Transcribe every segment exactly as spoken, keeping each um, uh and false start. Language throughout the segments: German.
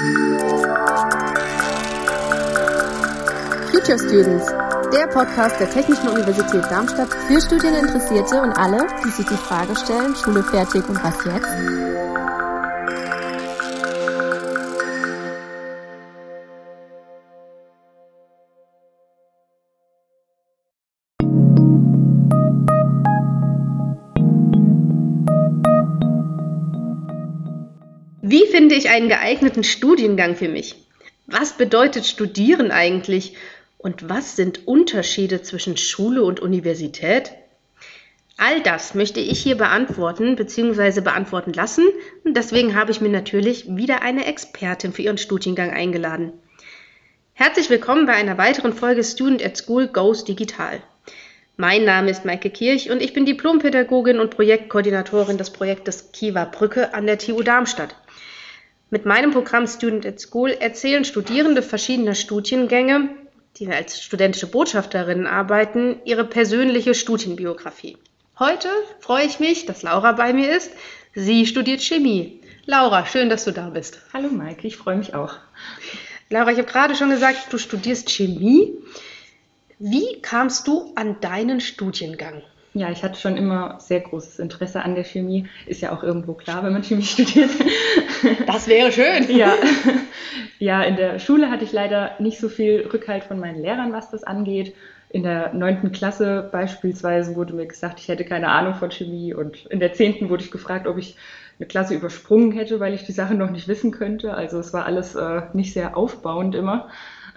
Future Students, der Podcast der Technischen Universität Darmstadt für Studieninteressierte und alle, die sich die Frage stellen, Schule fertig und was jetzt? Wie finde ich einen geeigneten Studiengang für mich? Was bedeutet Studieren eigentlich? Und was sind Unterschiede zwischen Schule und Universität? All das möchte ich hier beantworten bzw. beantworten lassen. Und deswegen habe ich mir natürlich wieder eine Expertin für ihren Studiengang eingeladen. Herzlich willkommen bei einer weiteren Folge Student at School Goes Digital. Mein Name ist Maike Kirch und ich bin Diplompädagogin und Projektkoordinatorin des Projektes Kiewer Brücke an der T U Darmstadt. Mit meinem Programm Student at School erzählen Studierende verschiedener Studiengänge, die als studentische Botschafterinnen arbeiten, ihre persönliche Studienbiografie. Heute freue ich mich, dass Laura bei mir ist. Sie studiert Chemie. Laura, schön, dass du da bist. Hallo Maike, ich freue mich auch. Laura, ich habe gerade schon gesagt, du studierst Chemie. Wie kamst du an deinen Studiengang? Ja, ich hatte schon immer sehr großes Interesse an der Chemie. Ist ja auch irgendwo klar, wenn man Chemie studiert. Das wäre schön. Ja. Ja, in der Schule hatte ich leider nicht so viel Rückhalt von meinen Lehrern, was das angeht. In der neunten Klasse beispielsweise wurde mir gesagt, ich hätte keine Ahnung von Chemie. Und in der zehnten wurde ich gefragt, ob ich eine Klasse übersprungen hätte, weil ich die Sachen noch nicht wissen könnte. Also es war alles äh, nicht sehr aufbauend immer.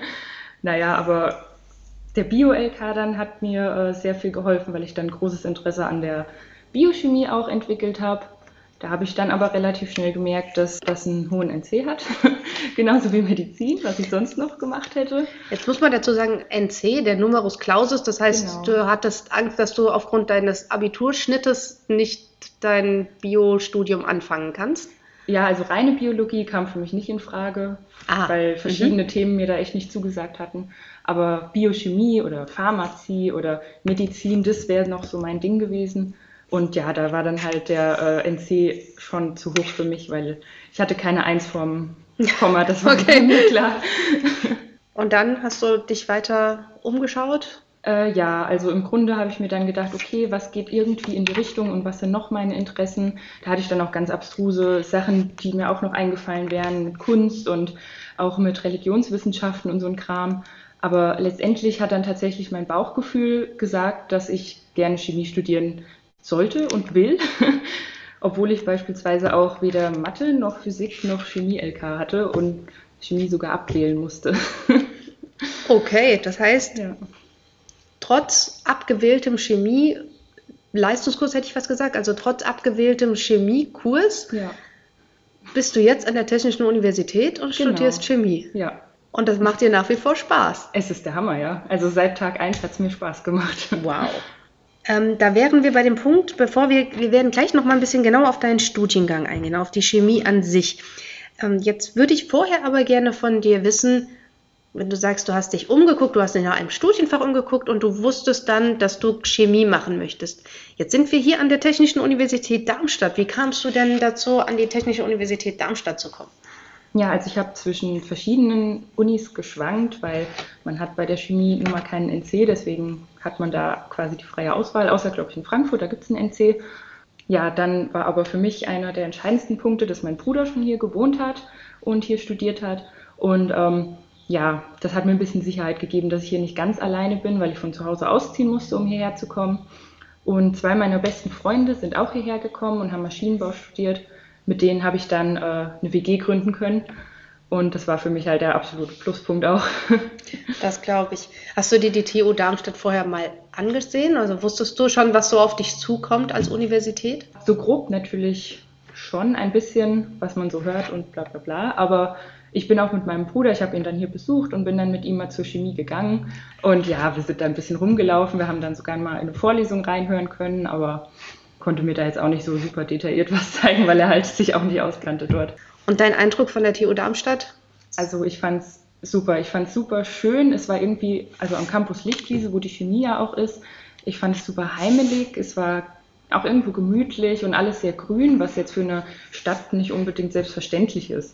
Naja, aber der Bio-L K dann hat mir äh, sehr viel geholfen, weil ich dann großes Interesse an der Biochemie auch entwickelt habe. Da habe ich dann aber relativ schnell gemerkt, dass das einen hohen N C hat, genauso wie Medizin, was ich sonst noch gemacht hätte. Jetzt muss man dazu sagen, N C, der Numerus Clausus, das heißt, genau. Du hattest Angst, dass du aufgrund deines Abiturschnittes nicht dein Biostudium anfangen kannst? Ja, also reine Biologie kam für mich nicht in Frage, ah, weil verschiedene mhm. Themen mir da echt nicht zugesagt hatten. Aber Biochemie oder Pharmazie oder Medizin, das wäre noch so mein Ding gewesen. Und ja, da war dann halt der äh, N C schon zu hoch für mich, weil ich hatte keine Eins vorm Komma, das war okay. Mir klar. Und dann hast du dich weiter umgeschaut? Äh, ja, also im Grunde habe ich mir dann gedacht, okay, was geht irgendwie in die Richtung und was sind noch meine Interessen? Da hatte ich dann auch ganz abstruse Sachen, die mir auch noch eingefallen wären, mit Kunst und auch mit Religionswissenschaften und so ein Kram. Aber letztendlich hat dann tatsächlich mein Bauchgefühl gesagt, dass ich gerne Chemie studieren sollte und will, obwohl ich beispielsweise auch weder Mathe noch Physik noch Chemie-L K hatte und Chemie sogar abwählen musste. Okay, das heißt, ja. Trotz abgewähltem Chemie, Leistungskurs hätte ich fast gesagt, also trotz abgewähltem Chemiekurs, ja. bist du jetzt an der Technischen Universität und genau. studierst Chemie. Ja. Und das macht dir nach wie vor Spaß. Es ist der Hammer, ja. Also seit Tag eins hat es mir Spaß gemacht. Wow. Ähm, da wären wir bei dem Punkt, bevor wir, wir werden gleich noch mal ein bisschen genauer auf deinen Studiengang eingehen, auf die Chemie an sich. Ähm, jetzt würde ich vorher aber gerne von dir wissen, wenn du sagst, du hast dich umgeguckt, du hast dich nach einem Studienfach umgeguckt und du wusstest dann, dass du Chemie machen möchtest. Jetzt sind wir hier an der Technischen Universität Darmstadt. Wie kamst du denn dazu, an die Technische Universität Darmstadt zu kommen? Ja, also ich habe zwischen verschiedenen Unis geschwankt, weil man hat bei der Chemie nun mal keinen N C, deswegen hat man da quasi die freie Auswahl, außer, glaube ich, in Frankfurt, da gibt es einen N C. Ja, dann war aber für mich einer der entscheidendsten Punkte, dass mein Bruder schon hier gewohnt hat und hier studiert hat. Und ähm, ja, das hat mir ein bisschen Sicherheit gegeben, dass ich hier nicht ganz alleine bin, weil ich von zu Hause ausziehen musste, um hierher zu kommen. Und zwei meiner besten Freunde sind auch hierher gekommen und haben Maschinenbau studiert. Mit denen habe ich dann äh, eine W G gründen können. Und das war für mich halt der absolute Pluspunkt auch. Das glaube ich. Hast du dir die T U Darmstadt vorher mal angesehen? Also wusstest du schon, was so auf dich zukommt als Universität? So grob natürlich schon ein bisschen, was man so hört und bla bla bla. Aber ich bin auch mit meinem Bruder, ich habe ihn dann hier besucht und bin dann mit ihm mal zur Chemie gegangen. Und ja, wir sind da ein bisschen rumgelaufen. Wir haben dann sogar mal in eine Vorlesung reinhören können, aber konnte mir da jetzt auch nicht so super detailliert was zeigen, weil er halt sich auch nicht auskannte dort. Und dein Eindruck von der T U Darmstadt? Also ich fand es super. Ich fand es super schön. Es war irgendwie, also am Campus Lichtwiese, wo die Chemie ja auch ist, ich fand es super heimelig. Es war auch irgendwo gemütlich und alles sehr grün, was jetzt für eine Stadt nicht unbedingt selbstverständlich ist.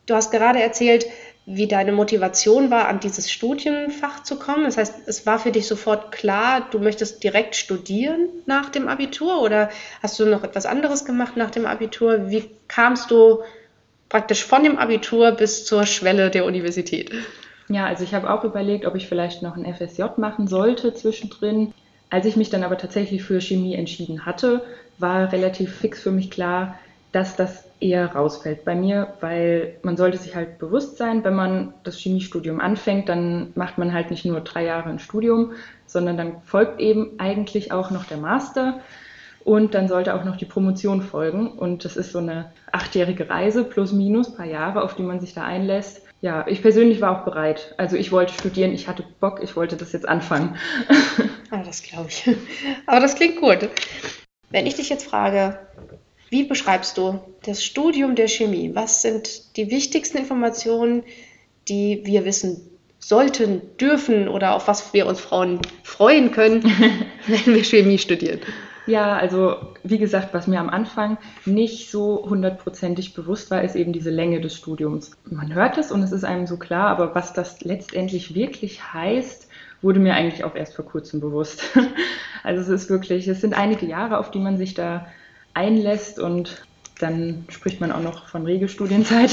Du hast gerade erzählt, wie deine Motivation war, an dieses Studienfach zu kommen. Das heißt, es war für dich sofort klar, du möchtest direkt studieren nach dem Abitur oder hast du noch etwas anderes gemacht nach dem Abitur? Wie kamst du praktisch von dem Abitur bis zur Schwelle der Universität? Ja, also ich habe auch überlegt, ob ich vielleicht noch ein F S J machen sollte zwischendrin. Als ich mich dann aber tatsächlich für Chemie entschieden hatte, war relativ fix für mich klar, dass das eher rausfällt bei mir, weil man sollte sich halt bewusst sein, wenn man das Chemiestudium anfängt, dann macht man halt nicht nur drei Jahre ein Studium, sondern dann folgt eben eigentlich auch noch der Master und dann sollte auch noch die Promotion folgen und das ist so eine achtjährige Reise plus minus paar Jahre, auf die man sich da einlässt. Ja, ich persönlich war auch bereit. Also ich wollte studieren, ich hatte Bock, ich wollte das jetzt anfangen. Ah, das glaube ich. Aber das klingt gut. Wenn ich dich jetzt frage, wie beschreibst du das Studium der Chemie? Was sind die wichtigsten Informationen, die wir wissen sollten, dürfen oder auf was wir uns Frauen freuen können, wenn wir Chemie studieren? Ja, also wie gesagt, was mir am Anfang nicht so hundertprozentig bewusst war, ist eben diese Länge des Studiums. Man hört es und es ist einem so klar, aber was das letztendlich wirklich heißt, wurde mir eigentlich auch erst vor kurzem bewusst. Also es ist wirklich, es sind einige Jahre, auf die man sich da einlässt und dann spricht man auch noch von Regelstudienzeit.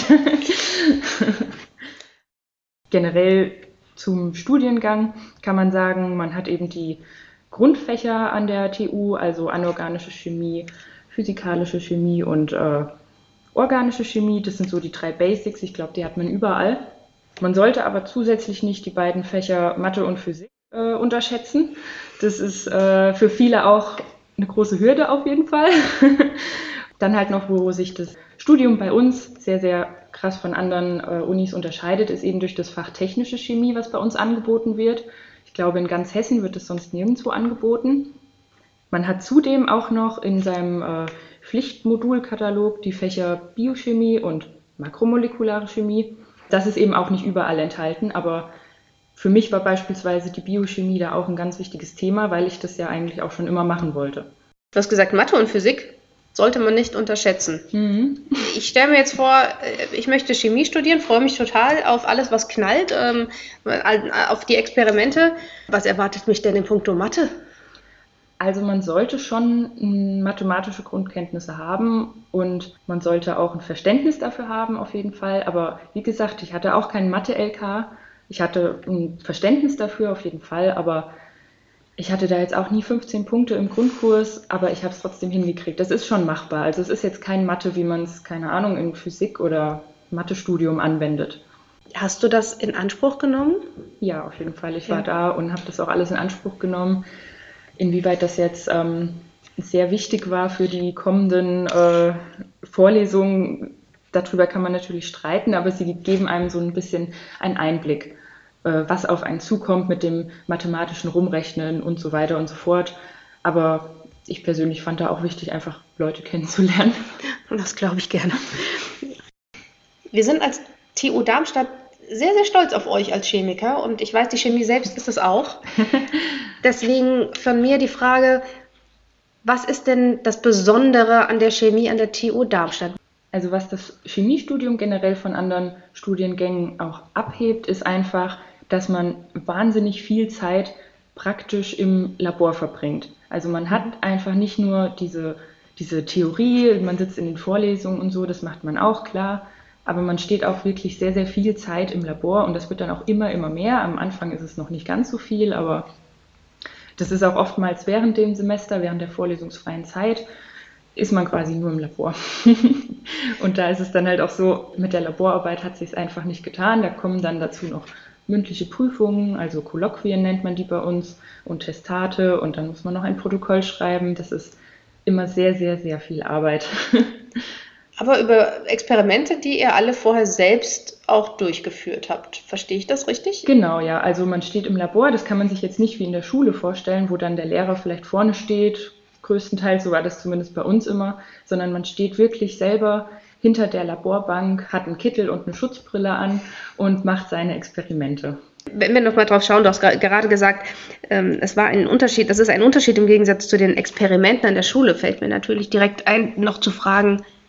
Generell zum Studiengang kann man sagen, man hat eben die Grundfächer an der T U, also anorganische Chemie, physikalische Chemie und äh, organische Chemie. Das sind so die drei Basics, ich glaube, die hat man überall. Man sollte aber zusätzlich nicht die beiden Fächer Mathe und Physik äh, unterschätzen. Das ist äh, für viele auch eine große Hürde auf jeden Fall. Dann halt noch, wo sich das Studium bei uns sehr, sehr krass von anderen äh, Unis unterscheidet, ist eben durch das Fach technische Chemie, was bei uns angeboten wird. Ich glaube, in ganz Hessen wird es sonst nirgendwo angeboten. Man hat zudem auch noch in seinem äh, Pflichtmodulkatalog die Fächer Biochemie und makromolekulare Chemie. Das ist eben auch nicht überall enthalten, aber für mich war beispielsweise die Biochemie da auch ein ganz wichtiges Thema, weil ich das ja eigentlich auch schon immer machen wollte. Du hast gesagt, Mathe und Physik sollte man nicht unterschätzen. Mhm. Ich stelle mir jetzt vor, ich möchte Chemie studieren, freue mich total auf alles, was knallt, ähm, auf die Experimente. Was erwartet mich denn in puncto Mathe? Also man sollte schon mathematische Grundkenntnisse haben und man sollte auch ein Verständnis dafür haben, auf jeden Fall. Aber wie gesagt, ich hatte auch keinen Mathe-L K. Ich hatte ein Verständnis dafür auf jeden Fall, aber ich hatte da jetzt auch nie fünfzehn Punkte im Grundkurs, aber ich habe es trotzdem hingekriegt. Das ist schon machbar. Also es ist jetzt kein Mathe, wie man es, keine Ahnung, in Physik oder Mathestudium anwendet. Hast du das in Anspruch genommen? Ja, auf jeden Fall. Ich war ja. da und habe das auch alles in Anspruch genommen. Inwieweit das jetzt ähm, sehr wichtig war für die kommenden äh, Vorlesungen, darüber kann man natürlich streiten, aber sie geben einem so ein bisschen einen Einblick, äh, was auf einen zukommt mit dem mathematischen Rumrechnen und so weiter und so fort. Aber ich persönlich fand da auch wichtig, einfach Leute kennenzulernen. Das glaube ich gerne. Wir sind als T U Darmstadt sehr, sehr stolz auf euch als Chemiker und ich weiß, die Chemie selbst ist es auch. Deswegen von mir die Frage, was ist denn das Besondere an der Chemie an der T U Darmstadt? Also was das Chemiestudium generell von anderen Studiengängen auch abhebt, ist einfach, dass man wahnsinnig viel Zeit praktisch im Labor verbringt. Also man hat einfach nicht nur diese, diese Theorie, man sitzt in den Vorlesungen und so, das macht man auch, klar. Aber man steht auch wirklich sehr, sehr viel Zeit im Labor und das wird dann auch immer, immer mehr. Am Anfang ist es noch nicht ganz so viel, aber das ist auch oftmals während dem Semester, während der vorlesungsfreien Zeit, ist man quasi nur im Labor. Und da ist es dann halt auch so, mit der Laborarbeit hat es sich einfach nicht getan. Da kommen dann dazu noch mündliche Prüfungen, also Kolloquien nennt man die bei uns und Testate und dann muss man noch ein Protokoll schreiben. Das ist immer sehr, sehr, sehr viel Arbeit. Aber über Experimente, die ihr alle vorher selbst auch durchgeführt habt. Verstehe ich das richtig? Genau, ja. Also man steht im Labor, das kann man sich jetzt nicht wie in der Schule vorstellen, wo dann der Lehrer vielleicht vorne steht, größtenteils, so war das zumindest bei uns immer, sondern man steht wirklich selber hinter der Laborbank, hat einen Kittel und eine Schutzbrille an und macht seine Experimente. Wenn wir noch mal drauf schauen, du hast gerade gesagt, ähm, es war ein Unterschied, das ist ein Unterschied im Gegensatz zu den Experimenten an der Schule, fällt mir natürlich direkt ein, noch zu fragen,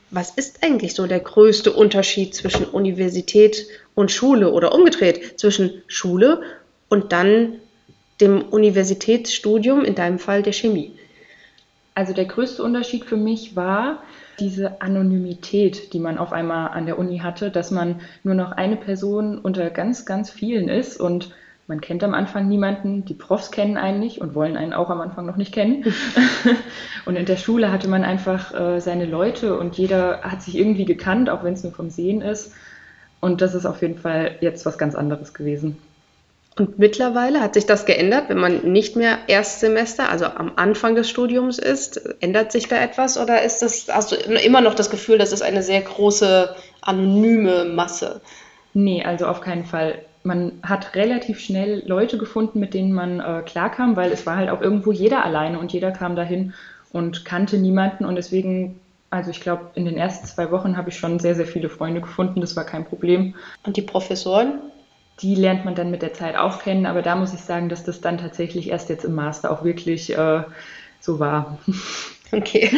Was ist eigentlich so der größte Unterschied zwischen Universität und Schule oder umgedreht zwischen Schule und dann dem Universitätsstudium, in deinem Fall der Chemie? Also der größte Unterschied für mich war diese Anonymität, die man auf einmal an der Uni hatte, dass man nur noch eine Person unter ganz, ganz vielen ist und man kennt am Anfang niemanden, die Profs kennen einen nicht und wollen einen auch am Anfang noch nicht kennen. Und in der Schule hatte man einfach äh, seine Leute und jeder hat sich irgendwie gekannt, auch wenn es nur vom Sehen ist. Und das ist auf jeden Fall jetzt was ganz anderes gewesen. Und mittlerweile hat sich das geändert, wenn man nicht mehr Erstsemester, also am Anfang des Studiums ist? Ändert sich da etwas oder ist das, hast du immer noch das Gefühl, das ist eine sehr große, anonyme Masse? Nee, also auf keinen Fall. Man hat relativ schnell Leute gefunden, mit denen man äh, klarkam, weil es war halt auch irgendwo jeder alleine und jeder kam dahin und kannte niemanden und deswegen, also ich glaube, in den ersten zwei Wochen habe ich schon sehr, sehr viele Freunde gefunden, das war kein Problem. Und die Professoren? Die lernt man dann mit der Zeit auch kennen, aber da muss ich sagen, dass das dann tatsächlich erst jetzt im Master auch wirklich äh, so war. Okay.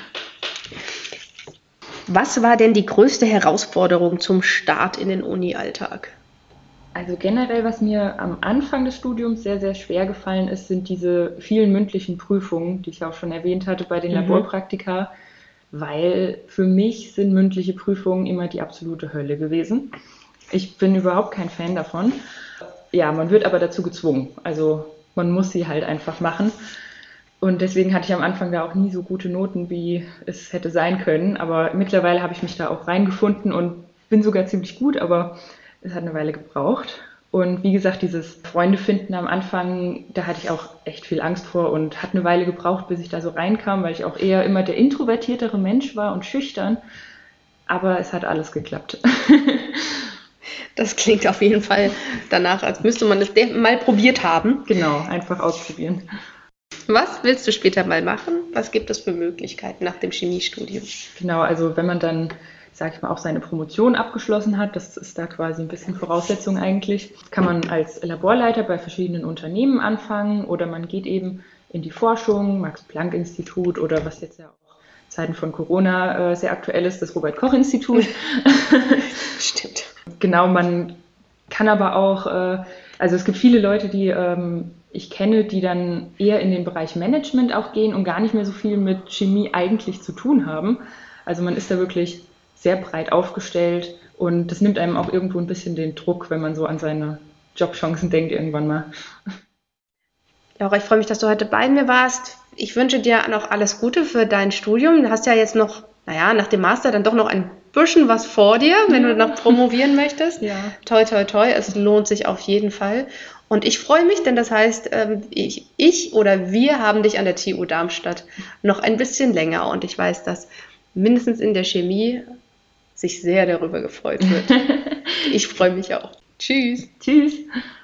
Was war denn die größte Herausforderung zum Start in den Uni-Alltag? Also generell, was mir am Anfang des Studiums sehr, sehr schwer gefallen ist, sind diese vielen mündlichen Prüfungen, die ich auch schon erwähnt hatte bei den mhm. Laborpraktika, weil für mich sind mündliche Prüfungen immer die absolute Hölle gewesen. Ich bin überhaupt kein Fan davon. Ja, man wird aber dazu gezwungen. Also man muss sie halt einfach machen. Und deswegen hatte ich am Anfang da auch nie so gute Noten, wie es hätte sein können. Aber mittlerweile habe ich mich da auch reingefunden und bin sogar ziemlich gut, aber es hat eine Weile gebraucht. Und wie gesagt, dieses Freunde finden am Anfang, da hatte ich auch echt viel Angst vor und hat eine Weile gebraucht, bis ich da so reinkam, weil ich auch eher immer der introvertiertere Mensch war und schüchtern. Aber es hat alles geklappt. Das klingt auf jeden Fall danach, als müsste man es mal probiert haben. Genau, einfach ausprobieren. Was willst du später mal machen? Was gibt es für Möglichkeiten nach dem Chemiestudium? Genau, also wenn man dann, sag ich mal, auch seine Promotion abgeschlossen hat, das ist da quasi ein bisschen Voraussetzung eigentlich, kann man als Laborleiter bei verschiedenen Unternehmen anfangen oder man geht eben in die Forschung, Max-Planck-Institut oder was jetzt ja auch in Zeiten von Corona äh, sehr aktuell ist, das Robert-Koch-Institut. Stimmt. Genau, man kann aber auch, äh, also es gibt viele Leute, die ähm, ich kenne, die dann eher in den Bereich Management auch gehen und gar nicht mehr so viel mit Chemie eigentlich zu tun haben. Also man ist da wirklich sehr breit aufgestellt und das nimmt einem auch irgendwo ein bisschen den Druck, wenn man so an seine Jobchancen denkt irgendwann mal. Laura, ich freue mich, dass du heute bei mir warst. Ich wünsche dir noch alles Gute für dein Studium. Du hast ja jetzt noch, naja, nach dem Master dann doch noch ein bisschen was vor dir, wenn ja. du noch promovieren möchtest. Ja. Toi, toi, toi, es lohnt sich auf jeden Fall. Und ich freue mich, denn das heißt, ich, ich oder wir haben dich an der T U Darmstadt noch ein bisschen länger. Und ich weiß, dass mindestens in der Chemie sich sehr darüber gefreut wird. Ich freue mich auch. Tschüss. Tschüss.